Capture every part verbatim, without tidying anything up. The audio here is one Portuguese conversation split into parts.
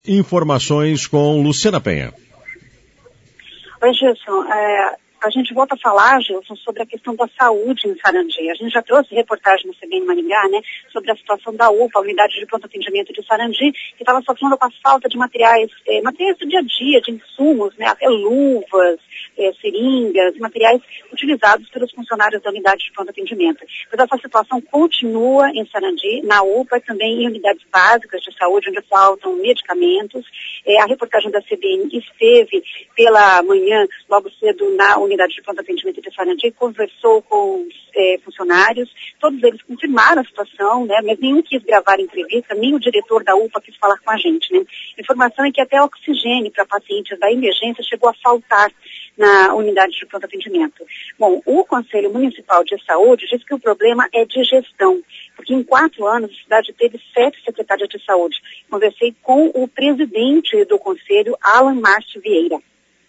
informações com Luciana Penha. Oi, Gilson. É, a gente volta a falar, Gilson, sobre a questão da saúde em Sarandi. A gente já trouxe reportagem no C B N Maringá, né, sobre a situação da U P A, a Unidade de Pronto Atendimento de Sarandi, que estava sofrendo com a falta de materiais, é, materiais do dia a dia, de insumos, né, até luvas, é, seringas, materiais utilizados pelos funcionários da Unidade de Pronto Atendimento. Mas essa situação continua em Sarandi, na U P A, também em unidades básicas de saúde, onde faltam medicamentos. É, a reportagem da C B N esteve pela manhã, logo cedo, na Unidade de Pronto Atendimento de Sarandi, conversou com os é, funcionários, todos eles confirmaram a situação, né, mas nenhum quis gravar entrevista, nem o diretor da U P A quis falar com a gente, né. A informação é que até oxigênio para pacientes da emergência chegou a faltar na Unidade de Pronto Atendimento. Bom, o Conselho Municipal de Saúde diz que o problema é de gestão, porque em quatro anos a cidade teve sete secretárias de saúde. Conversei com o presidente do Conselho, Alan Márcio Vieira.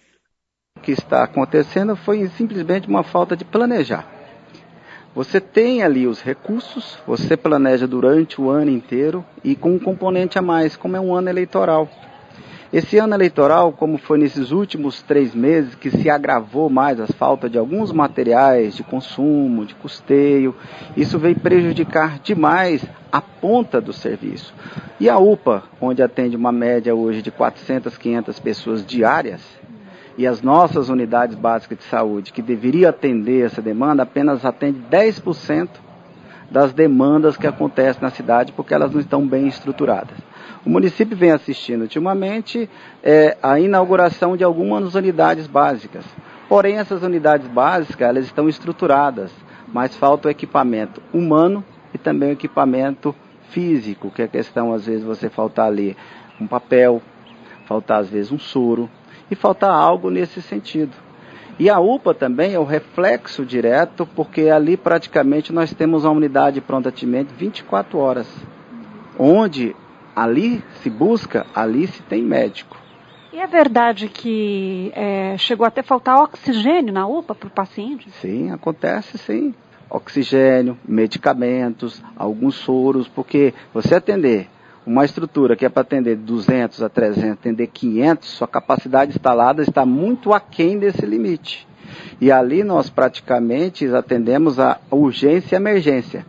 O que está acontecendo foi simplesmente uma falta de planejar. Você tem ali os recursos, você planeja durante o ano inteiro e com um componente a mais, como é um ano eleitoral. Esse ano eleitoral, como foi nesses últimos três meses, que se agravou mais a falta de alguns materiais de consumo, de custeio, isso veio prejudicar demais a ponta do serviço. E a U P A, onde atende uma média hoje de quatrocentas, quinhentas pessoas diárias, e as nossas unidades básicas de saúde, que deveria atender essa demanda, apenas atende dez por cento das demandas que acontecem na cidade, porque elas não estão bem estruturadas. O município vem assistindo ultimamente é, a inauguração de algumas unidades básicas. Porém, essas unidades básicas, elas estão estruturadas, mas falta o equipamento humano e também o equipamento físico, que é questão, às vezes, você faltar ali um papel, faltar, às vezes, um soro, e faltar algo nesse sentido. E a U P A também é o reflexo direto, porque ali praticamente nós temos uma unidade de pronto atendimento vinte e quatro horas, onde ali se busca, ali se tem médico. E é verdade que é, chegou até faltar oxigênio na U P A para o paciente? Sim, acontece sim. Oxigênio, medicamentos, alguns soros, porque você atender uma estrutura que é para atender duzentos a trezentos, atender quinhentos, sua capacidade instalada está muito aquém desse limite. E ali nós praticamente atendemos a urgência e emergência.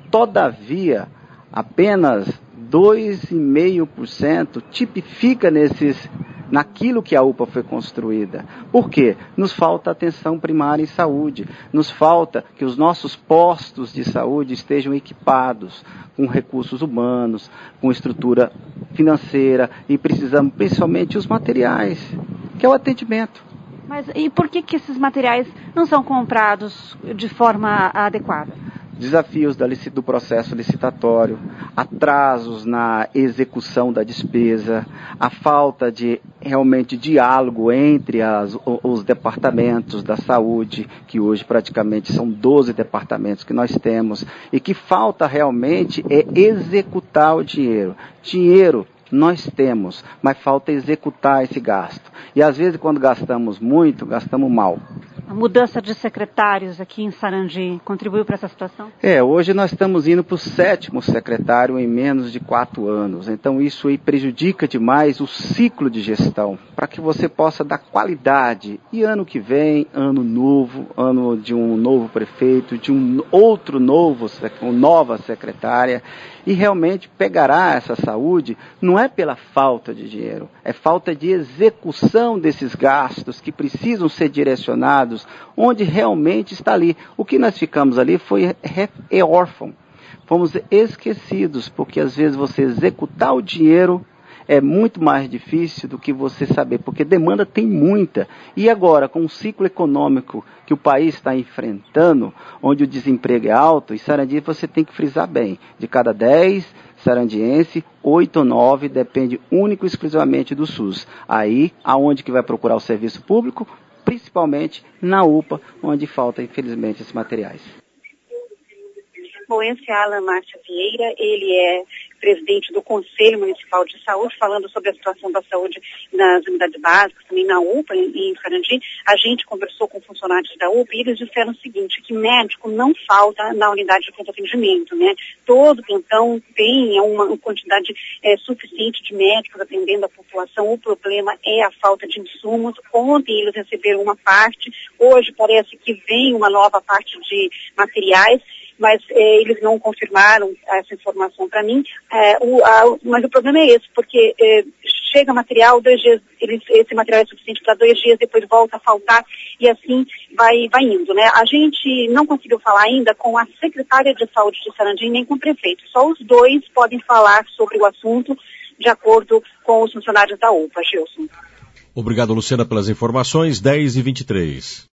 Todavia, apenas dois vírgula cinco por cento tipifica nesses, naquilo que a U P A foi construída. Por quê? Nos falta atenção primária em saúde, nos falta que os nossos postos de saúde estejam equipados com recursos humanos, com estrutura financeira e precisamos principalmente os materiais, que é o atendimento. Mas e por que que esses materiais não são comprados de forma adequada? Desafios da, do processo licitatório, atrasos na execução da despesa, a falta de realmente diálogo entre as, os departamentos da saúde, que hoje praticamente são doze departamentos que nós temos, e que falta realmente é executar o dinheiro. Dinheiro nós temos, mas falta executar esse gasto. E às vezes quando gastamos muito, gastamos mal. A mudança de secretários aqui em Sarandi contribuiu para essa situação? É, hoje nós estamos indo para o sétimo secretário em menos de quatro anos. Então isso aí prejudica demais o ciclo de gestão, para que você possa dar qualidade. E ano que vem, ano novo, ano de um novo prefeito, de um outro novo, uma nova secretária, e realmente pegará essa saúde, não é pela falta de dinheiro, é falta de execução desses gastos que precisam ser direcionados onde realmente está ali. O que nós ficamos ali foi é órfão. Fomos esquecidos, porque às vezes você executar o dinheiro é muito mais difícil do que você saber, porque demanda tem muita. E agora, com o ciclo econômico que o país está enfrentando, onde o desemprego é alto, em Sarandi você tem que frisar bem, de cada dez sarandiense, oito ou nove depende único e exclusivamente do SUS. Aí, aonde que vai procurar o serviço público? Principalmente na U P A, onde falta, infelizmente, esses materiais. Bom, esse é Alan Márcio Vieira, ele é presidente do Conselho Municipal de Saúde, falando sobre a situação da saúde nas unidades básicas, também na U P A, em, em Sarandi. A gente conversou com funcionários da U P A e eles disseram o seguinte, que médico não falta na unidade de pronto atendimento, né? Todo plantão tem uma, uma quantidade é, suficiente de médicos atendendo a população. O problema é a falta de insumos. Ontem eles receberam uma parte, hoje parece que vem uma nova parte de materiais, mas eh, eles não confirmaram essa informação para mim. Eh, o, a, mas o problema é esse, porque eh, chega material, dois dias, eles, esse material é suficiente para dois dias, depois volta a faltar e assim vai, vai indo, né? A gente não conseguiu falar ainda com a secretária de saúde de Sarandi nem com o prefeito. Só os dois podem falar sobre o assunto de acordo com os funcionários da U P A, Gilson. Obrigado, Luciana, pelas informações. dez e vinte e três.